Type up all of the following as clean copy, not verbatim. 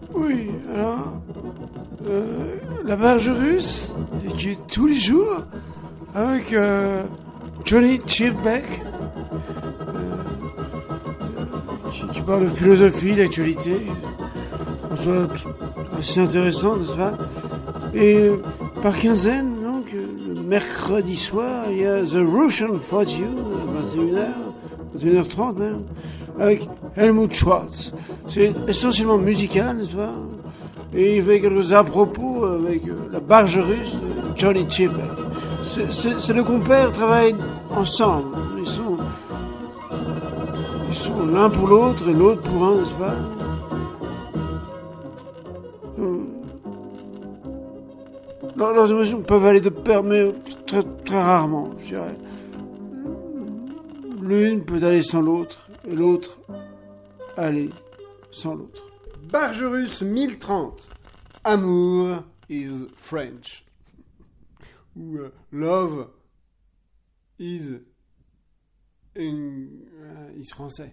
Oui, alors, la barge russe, qui est tous les jours, avec Johnny Chilbeck, qui parle de philosophie, d'actualité, en soit assez intéressant, n'est-ce pas? Et par quinzaine, donc, le mercredi soir, il y a The Russian Fortune, à 21h30 même, avec Helmut Schwartz. C'est essentiellement musical, n'est-ce pas? Et il fait quelques à-propos avec la barge russe de Johnny Chilbeck. Ces deux compères travaillent ensemble. Ils sont l'un pour l'autre et l'autre pour un, n'est-ce pas? Leurs émotions peuvent aller de pair, mais très, très rarement, je dirais. L'une peut aller sans l'autre, et l'autre aller sans l'autre. Barge russe 1030. Amour is French. Ou love is français.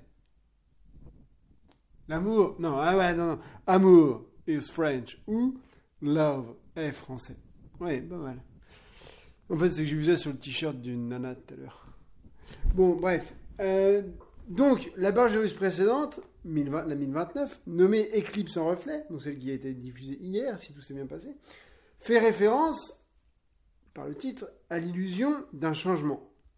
L'amour, non. Amour is French. Ou love est français. Ouais, pas mal. En fait, c'est que j'ai vu ça sur le t-shirt d'une nana tout à l'heure. Bon, bref. Donc, la barge russe précédente, la 1029, nommée Éclipse en reflet, donc celle qui a été diffusée hier, si tout s'est bien passé, fait référence, par le titre, à l'illusion d'un changement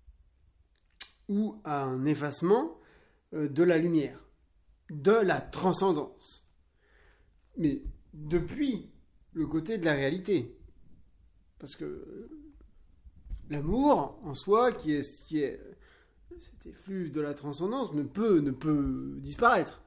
ou à un effacement de la lumière, de la transcendance. Mais depuis le côté de la réalité. Parce que l'amour, en soi, qui est cet effluve de la transcendance, ne peut disparaître.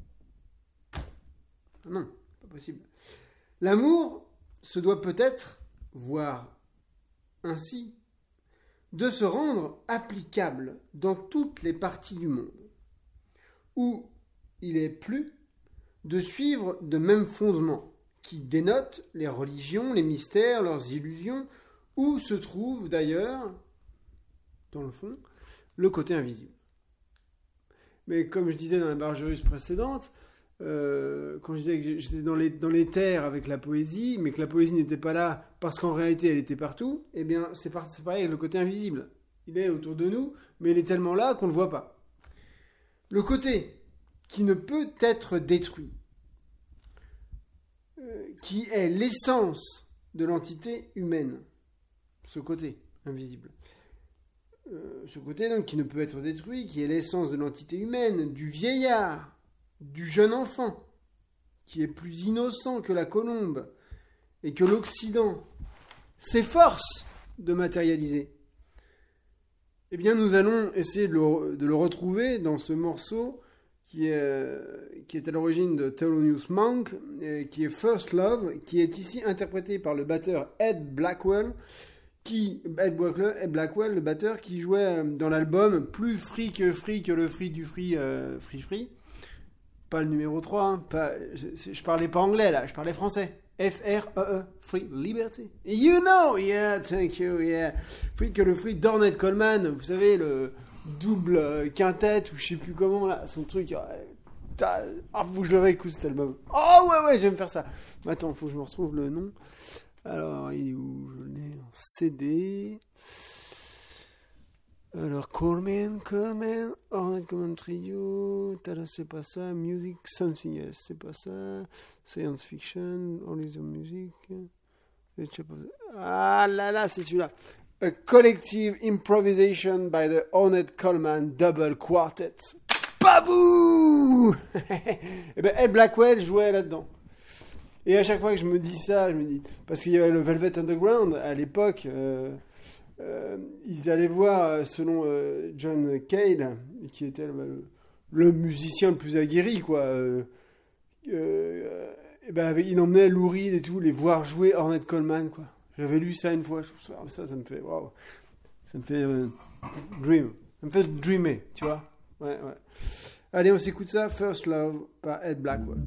Non, pas possible. L'amour se doit peut-être, voire ainsi, de se rendre applicable dans toutes les parties du monde, où il est plus de suivre de mêmes fondements, qui dénotent les religions, les mystères, leurs illusions, où se trouve d'ailleurs, dans le fond, le côté invisible. Mais comme je disais dans la barge russe précédente, quand je disais que j'étais dans l'éther avec la poésie, mais que la poésie n'était pas là parce qu'en réalité elle était partout, eh bien c'est pareil avec le côté invisible. Il est autour de nous, mais il est tellement là qu'on ne le voit pas. Le côté qui ne peut être détruit, qui est l'essence de l'entité humaine, ce côté invisible. Ce côté donc qui ne peut être détruit, qui est l'essence de l'entité humaine, du vieillard, du jeune enfant, qui est plus innocent que la colombe et que l'Occident s'efforce de matérialiser. Eh bien, nous allons essayer de le retrouver dans ce morceau qui est à l'origine de Thelonious Monk, qui est First Love, qui est ici interprété par le batteur Ed Blackwell, le batteur qui jouait dans l'album Plus free que le free du free, free. Pas le numéro 3, hein, je parlais pas anglais là, je parlais français. F-R-E-E, Free Liberty. You know, yeah, thank you, yeah. Free que le free d'Ornette Coleman, vous savez, le double quintet, ou je sais plus comment là, son truc. Faut que je le réécoute cet album. Oh ouais, j'aime faire ça. Attends, faut que je me retrouve le nom. Alors, il est où? Je l'ai en CD. Alors, Coleman, Ornette Coleman Trio, c'est pas ça, Music Something Else, c'est pas ça, Science Fiction, Only the Music, ah là, c'est celui-là. A Collective Improvisation by the Ornette Coleman Double Quartet. Babou. Et ben, Ed Blackwell jouait là-dedans. Et à chaque fois que je me dis ça, je me dis, parce qu'il y avait le Velvet Underground à l'époque, ils allaient voir, selon John Cale, qui était le musicien le plus aguerri, quoi. Et ben, il emmenait Lou Reed et tout, les voir jouer Ornette Coleman, quoi. J'avais lu ça une fois, je trouve ça me fait, waouh, ça me fait dream, ça me fait dreamer, tu vois. Ouais. Allez, on s'écoute ça, First Love par Ed Blackwell.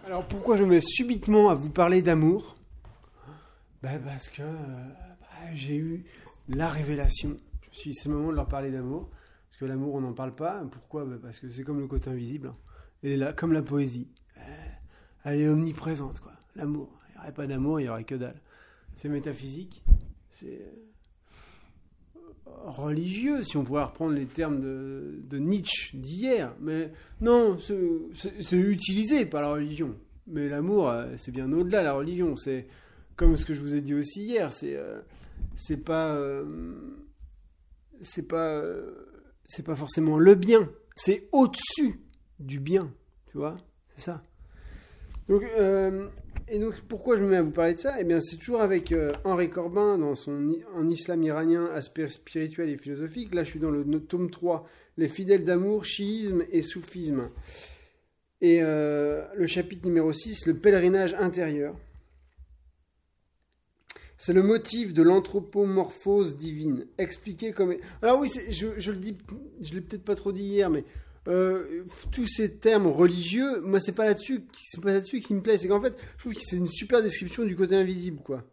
Alors pourquoi je me mets subitement à vous parler d'amour ? Parce que j'ai eu la révélation. Je me suis dit, c'est le moment de leur parler d'amour. Parce que l'amour, on n'en parle pas. Pourquoi ? Parce que c'est comme le côté invisible. Elle est là, comme la poésie. Elle est omniprésente, quoi. L'amour. Il n'y aurait pas d'amour, il n'y aurait que dalle. C'est métaphysique. C'est religieux, si on pouvait reprendre les termes de Nietzsche d'hier. Mais non, c'est utilisé par la religion. Mais l'amour, c'est bien au-delà de la religion. C'est comme ce que je vous ai dit aussi hier. C'est pas forcément le bien. C'est au-dessus du bien. Tu vois ? C'est ça. Donc, pourquoi je me mets à vous parler de ça ? Eh bien, c'est toujours avec Henri Corbin dans En islam iranien, aspect spirituel et philosophique. Là, je suis dans le tome 3, Les fidèles d'amour, chiisme et soufisme. Et le chapitre numéro 6, le pèlerinage intérieur. C'est le motif de l'anthropomorphose divine, expliqué comme... Alors oui, je le dis, je l'ai peut-être pas trop dit hier, mais tous ces termes religieux, moi c'est pas là-dessus qui me plaît. C'est qu'en fait, je trouve que c'est une super description du côté invisible, quoi.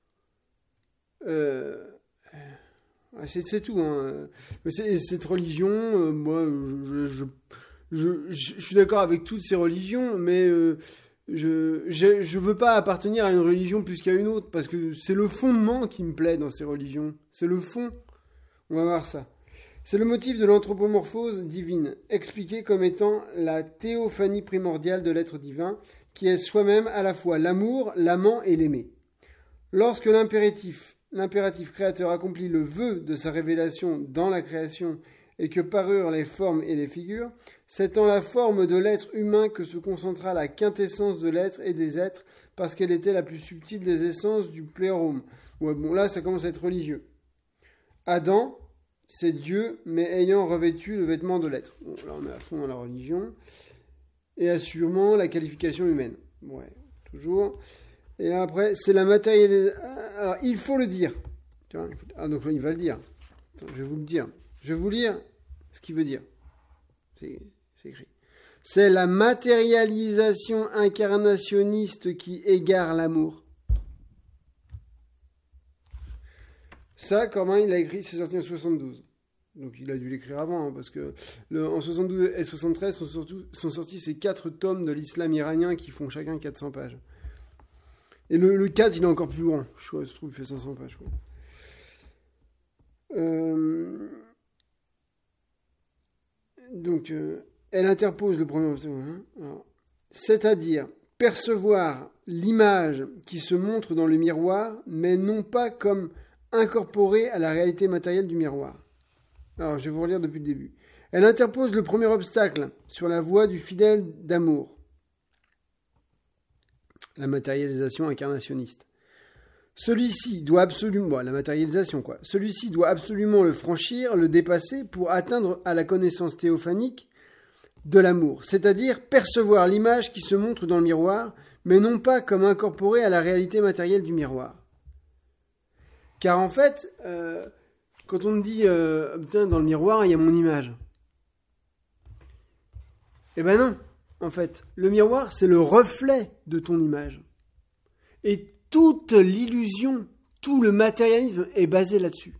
C'est tout. Hein. Cette religion, moi, je suis d'accord avec toutes ces religions, mais je veux pas appartenir à une religion plus qu'à une autre, parce que c'est le fondement qui me plaît dans ces religions. C'est le fond. On va voir ça. C'est le motif de l'anthropomorphose divine, expliqué comme étant la théophanie primordiale de l'être divin, qui est soi-même à la fois l'amour, l'amant et l'aimé. Lorsque l'impératif créateur accomplit le vœu de sa révélation dans la création et que parurent les formes et les figures, c'est en la forme de l'être humain que se concentra la quintessence de l'être et des êtres, parce qu'elle était la plus subtile des essences du plérome. Ouais, bon, là, ça commence à être religieux. Adam, c'est Dieu, mais ayant revêtu le vêtement de l'être. Bon, là, on est à fond dans la religion. Et assurément, la qualification humaine. Ouais, toujours. Et là, après, c'est la matérialisation. Alors, il faut le dire. Tu vois, donc, il va le dire. Attends, je vais vous le dire. Je vais vous lire ce qu'il veut dire. C'est écrit. C'est la matérialisation incarnationniste qui égare l'amour. Ça, Corbin, il a écrit, c'est sorti en 72. Donc il a dû l'écrire avant, hein, parce que en 72 et 73 sont sortis ces 4 tomes de l'islam iranien qui font chacun 400 pages. Et le 4, il est encore plus grand. Je trouve qu'il fait 500 pages. Quoi. Donc, elle interpose le premier c'est-à-dire percevoir l'image qui se montre dans le miroir, mais non pas comme incorporée à la réalité matérielle du miroir. Alors, je vais vous relire depuis le début. Elle interpose le premier obstacle sur la voie du fidèle d'amour, la matérialisation incarnationniste. Celui-ci doit absolument, la matérialisation quoi. Celui-ci doit absolument le franchir, le dépasser pour atteindre à la connaissance théophanique de l'amour, c'est-à-dire percevoir l'image qui se montre dans le miroir, mais non pas comme incorporée à la réalité matérielle du miroir. Car en fait, quand on me dit putain, dans le miroir il y a mon image, eh ben non, en fait, le miroir c'est le reflet de ton image. Et toute l'illusion, tout le matérialisme est basé là-dessus.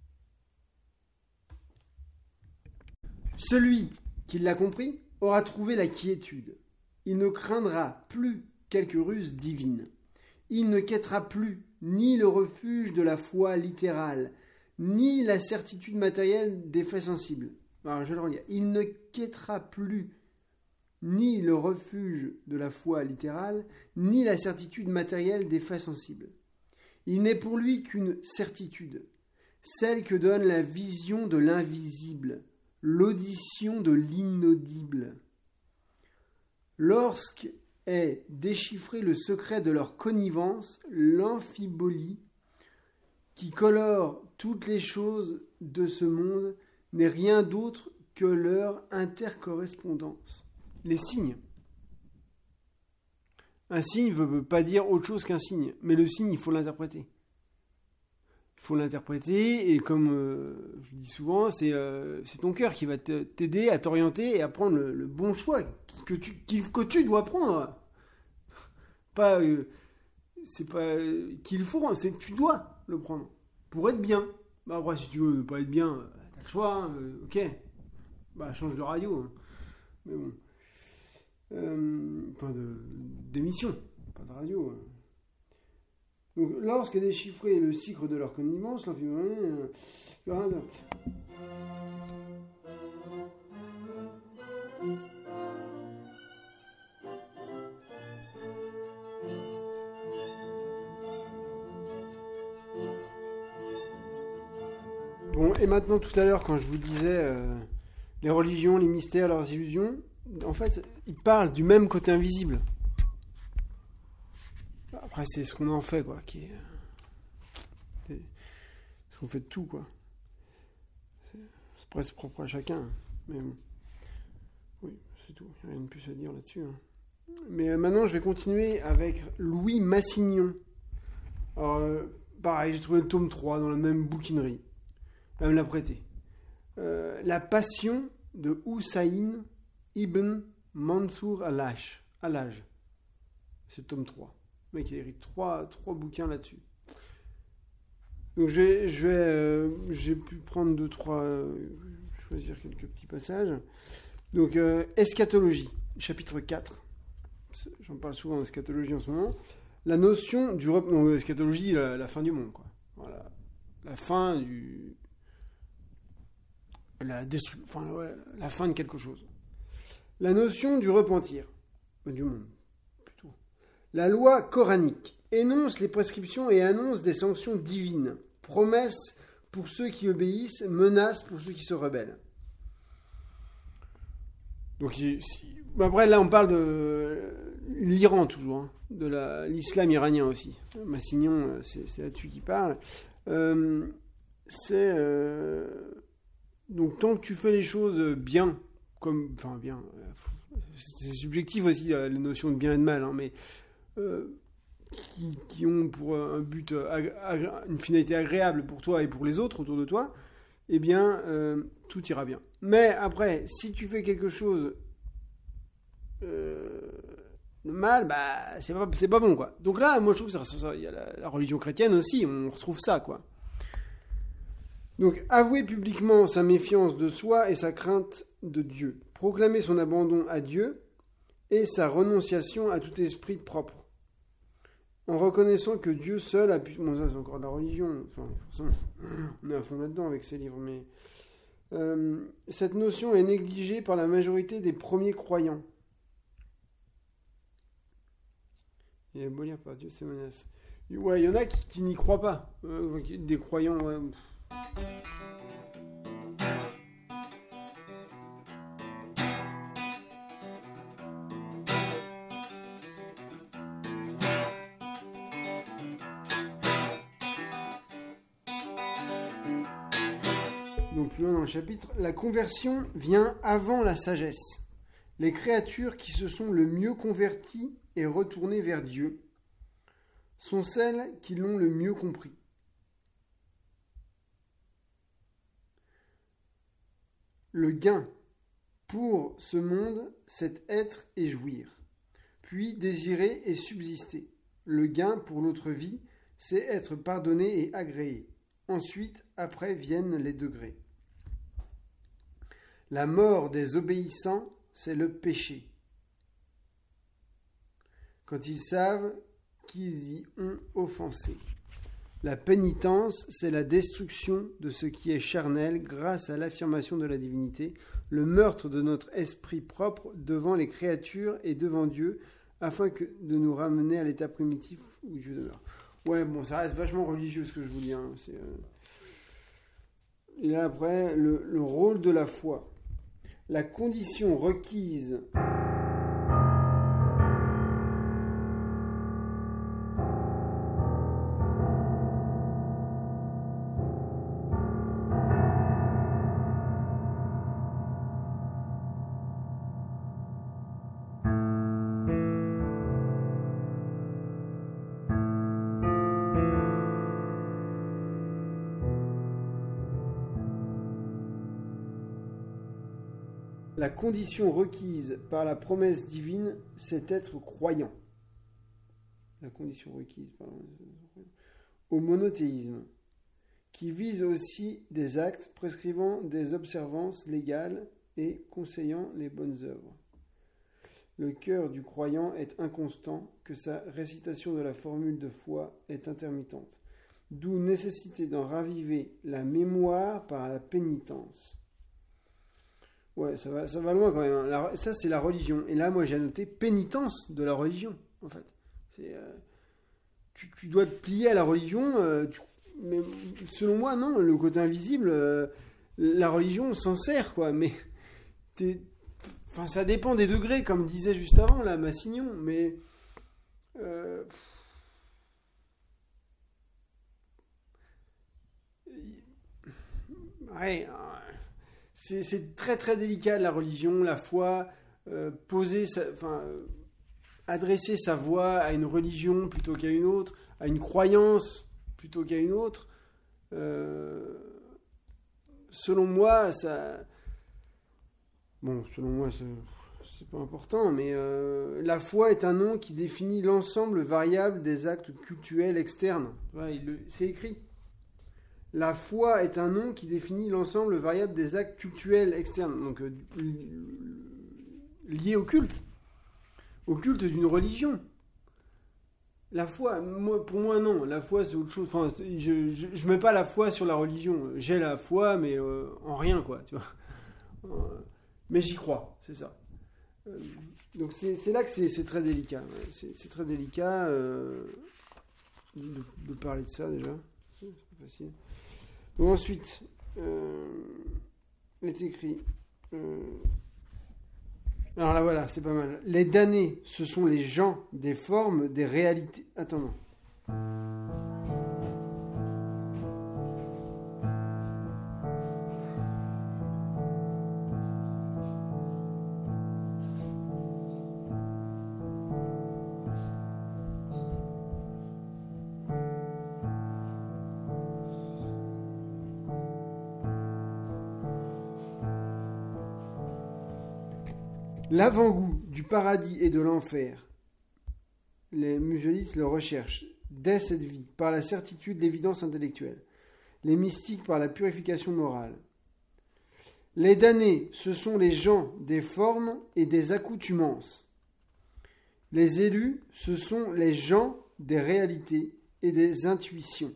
Celui qui l'a compris aura trouvé la quiétude. Il ne craindra plus quelque ruse divine. Il ne quêtera plus ni le refuge de la foi littérale, ni la certitude matérielle des faits sensibles. Alors je vais le relire. Il ne quêtera plus ni le refuge de la foi littérale, ni la certitude matérielle des faits sensibles. Il n'est pour lui qu'une certitude, celle que donne la vision de l'invisible, l'audition de l'inaudible. Lorsqu'est déchiffré le secret de leur connivence, l'amphibolie, qui colore toutes les choses de ce monde, n'est rien d'autre que leur intercorrespondance. Les signes. Un signe ne veut pas dire autre chose qu'un signe, mais le signe, il faut l'interpréter. Il faut l'interpréter, et comme je dis souvent, c'est ton cœur qui va t'aider à t'orienter et à prendre le bon choix que tu dois prendre. Pas, c'est pas qu'il faut, c'est que tu dois le prendre pour être bien. Bah après, si tu veux ne pas être bien, t'as le choix, hein, ok. Bah change de radio. Hein. Mais bon. Enfin, d'émission, pas de radio. Hein. Donc, lorsqu'est déchiffré le cycle de leur connivence, Bon, et maintenant, tout à l'heure, quand je vous disais les religions, les mystères, leurs illusions, en fait, ils parlent du même côté invisible. Après, c'est ce qu'on en fait, quoi, qui est... ce qu'on fait de tout, quoi. C'est presque propre à chacun, mais bon. Oui, c'est tout, il n'y a rien de plus à dire là-dessus. Hein. Mais maintenant, je vais continuer avec Louis Massignon. Alors, pareil, j'ai trouvé le tome 3 dans la même bouquinerie. Elle me l'a prêté. La Passion de Hussain Ibn Mansour al-Hajj. C'est le tome 3. Le mec, il a écrit trois bouquins là-dessus. Donc, j'ai pu prendre choisir quelques petits passages. Donc, eschatologie, chapitre 4. J'en parle souvent d'eschatologie en ce moment. La notion du... Donc, eschatologie, la fin du monde, quoi. Voilà. La fin du... la fin de quelque chose. La notion du repentir, du monde, plutôt. La loi coranique énonce les prescriptions et annonce des sanctions divines, promesses pour ceux qui obéissent, menaces pour ceux qui se rebellent. Donc, après, là, on parle de l'Iran toujours, hein, de l'islam iranien aussi. Massignon, c'est là-dessus qu'il parle. Donc, tant que tu fais les choses bien, bien, c'est subjectif aussi, la notion de bien et de mal, hein, mais qui ont pour un but, une finalité agréable pour toi et pour les autres autour de toi, eh bien, tout ira bien. Mais après, si tu fais quelque chose de mal, bah, c'est pas bon, quoi. Donc là, moi, je trouve que ça il y a la religion chrétienne aussi, on retrouve ça, quoi. Donc, avouer publiquement sa méfiance de soi et sa crainte de Dieu. Proclamer son abandon à Dieu et sa renonciation à tout esprit propre. En reconnaissant que Dieu seul a pu... Bon, ça, c'est encore de la religion. Enfin, forcément, on est à fond là-dedans avec ces livres. Mais cette notion est négligée par la majorité des premiers croyants. Il est beau lire par Dieu, c'est menace. Ouais, il y en a qui n'y croient pas. Des croyants... Ouais. Donc plus loin dans le chapitre, la conversion vient avant la sagesse. Les créatures qui se sont le mieux converties et retournées vers Dieu sont celles qui l'ont le mieux compris. Le gain pour ce monde, c'est être et jouir, puis désirer et subsister. Le gain pour l'autre vie, c'est être pardonné et agréé. Ensuite, après viennent les degrés. La mort des obéissants, c'est le péché. Quand ils savent qu'ils y ont offensé. La pénitence, c'est la destruction de ce qui est charnel grâce à l'affirmation de la divinité, le meurtre de notre esprit propre devant les créatures et devant Dieu, afin de nous ramener à l'état primitif où Dieu demeure. Ouais, bon, ça reste vachement religieux ce que je vous dis. Hein. Et là, après, le rôle de la foi. La condition requise... La condition requise par la promesse divine, c'est être croyant. la condition requise, au monothéisme, qui vise aussi des actes prescrivant des observances légales et conseillant les bonnes œuvres. Le cœur du croyant est inconstant, que sa récitation de la formule de foi est intermittente, d'où nécessité d'en raviver la mémoire par la pénitence. Ouais, ça va loin quand même. Ça, c'est la religion. Et là, moi, j'ai noté pénitence de la religion, en fait. Tu dois te plier à la religion, mais selon moi, non. Le côté invisible, la religion s'en sert, quoi. Mais ça dépend des degrés, comme disait juste avant, là, Massignon. Mais... ouais... C'est très très délicat la religion, la foi, adresser sa voix à une religion plutôt qu'à une autre, à une croyance plutôt qu'à une autre. Selon moi, c'est pas important, mais la foi est un nom qui définit l'ensemble variable des actes cultuels externes. Ouais, c'est écrit. La foi est un nom qui définit l'ensemble variable des actes cultuels externes, donc liés au culte d'une religion. La foi, pour moi non, la foi c'est autre chose. Enfin, je mets pas la foi sur la religion. J'ai la foi, mais en rien, quoi. Tu vois. Mais j'y crois, c'est ça. Donc c'est là que c'est très délicat. Ouais. C'est très délicat de parler de ça déjà. C'est pas facile. Donc ensuite, il est écrit. Alors là, voilà, c'est pas mal. Les damnés, ce sont les gens des formes, des réalités. Attends, non. L'avant-goût du paradis et de l'enfer, les musulmanes le recherchent dès cette vie, par la certitude de l'évidence intellectuelle. Les mystiques par la purification morale. Les damnés, ce sont les gens des formes et des accoutumances. Les élus, ce sont les gens des réalités et des intuitions.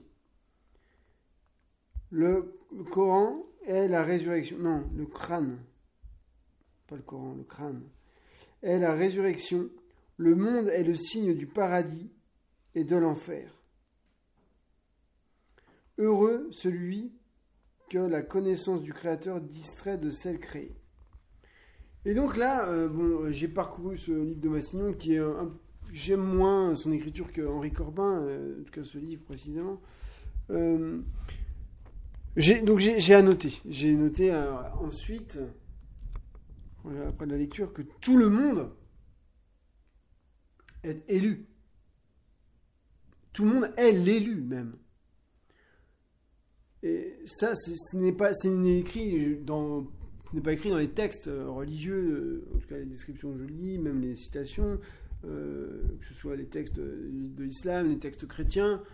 Le Coran est la résurrection. Non, le crâne. Pas le Coran, le crâne, est la résurrection. Le monde est le signe du paradis et de l'enfer. Heureux celui que la connaissance du Créateur distrait de celle créée. Et donc là, j'ai parcouru ce livre de Massignon qui est j'aime moins son écriture que Henri Corbin, en tout cas ce livre précisément. J'ai annoté. J'ai noté ensuite, après la lecture, que tout le monde est élu. Tout le monde est l'élu même. Et ça, ce n'est pas écrit dans les textes religieux, en tout cas les descriptions que je lis, même les citations, que ce soit les textes de l'islam, les textes chrétiens,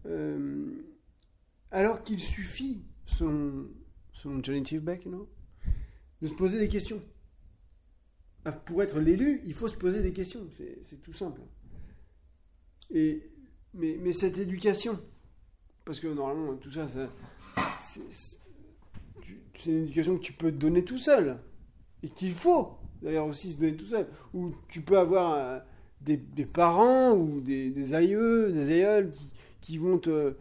alors qu'il suffit, selon Johnny Beck, de se poser des questions. Pour être l'élu, il faut se poser des questions, c'est tout simple. Mais cette éducation, parce que normalement tout ça, c'est une éducation que tu peux te donner tout seul, et qu'il faut d'ailleurs aussi se donner tout seul, ou tu peux avoir des parents ou des aïeux, des aïeuls qui vont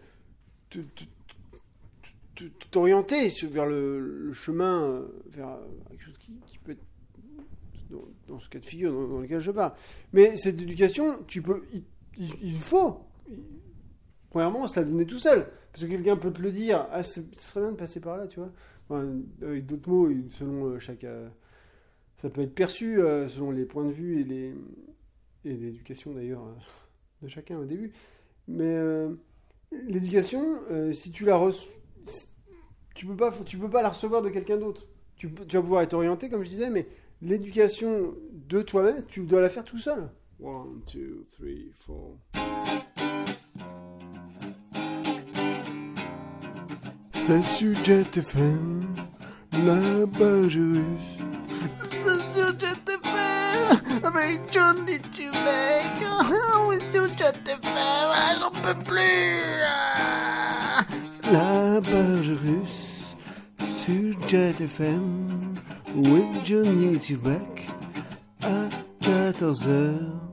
t'orienter vers le chemin, vers quelque chose qui peut être dans ce cas de figure dans lequel je parle. Mais cette éducation, il faut, premièrement, se la donner tout seul. Parce que quelqu'un peut te le dire, ce serait bien de passer par là, tu vois. Enfin, avec d'autres mots, selon chaque... ça peut être perçu selon les points de vue et l'éducation d'ailleurs de chacun au début. Mais l'éducation, si tu la reçois, tu peux pas la recevoir de quelqu'un d'autre. Tu vas pouvoir être orienté, comme je disais, mais l'éducation de toi-même, tu dois la faire tout seul. 1, 2, 3, 4. C'est sur Jet FM, la page russe. C'est sur Jet FM, avec Johnny Tubek. Oui, sur Jet FM, j'en peux plus. La page russe, sur Jet FM, with Johnny Tubek, à 14h.